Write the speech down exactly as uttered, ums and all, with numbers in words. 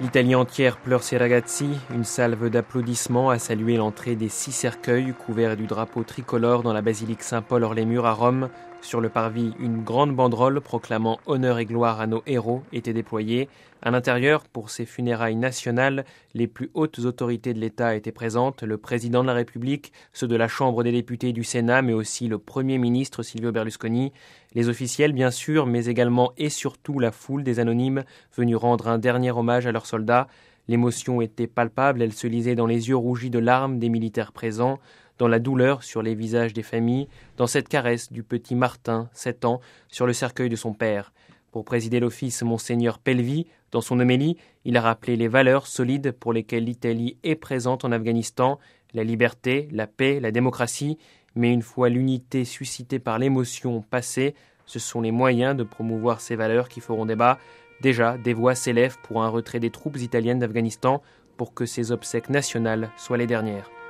L'Italie entière pleure ses ragazzi. Une salve d'applaudissements a salué l'entrée des six cercueils couverts du drapeau tricolore dans la basilique Saint-Paul hors les murs à Rome. Sur le parvis, une grande banderole proclamant honneur et gloire à nos héros était déployée. À l'intérieur, pour ces funérailles nationales, les plus hautes autorités de l'État étaient présentes, le président de la République, ceux de la Chambre des députés et du Sénat, mais aussi le Premier ministre Silvio Berlusconi, les officiels bien sûr, mais également et surtout la foule des anonymes venus rendre un dernier hommage à leurs soldats. L'émotion était palpable, elle se lisait dans les yeux rougis de larmes des militaires présents, dans la douleur sur les visages des familles, dans cette caresse du petit Martin, sept ans, sur le cercueil de son père. Pour présider l'office, Monseigneur Pelvi, dans son homélie, il a rappelé les valeurs solides pour lesquelles l'Italie est présente en Afghanistan, la liberté, la paix, la démocratie, mais une fois l'unité suscitée par l'émotion passée, ce sont les moyens de promouvoir ces valeurs qui feront débat. Déjà, des voix s'élèvent pour un retrait des troupes italiennes d'Afghanistan pour que ces obsèques nationales soient les dernières.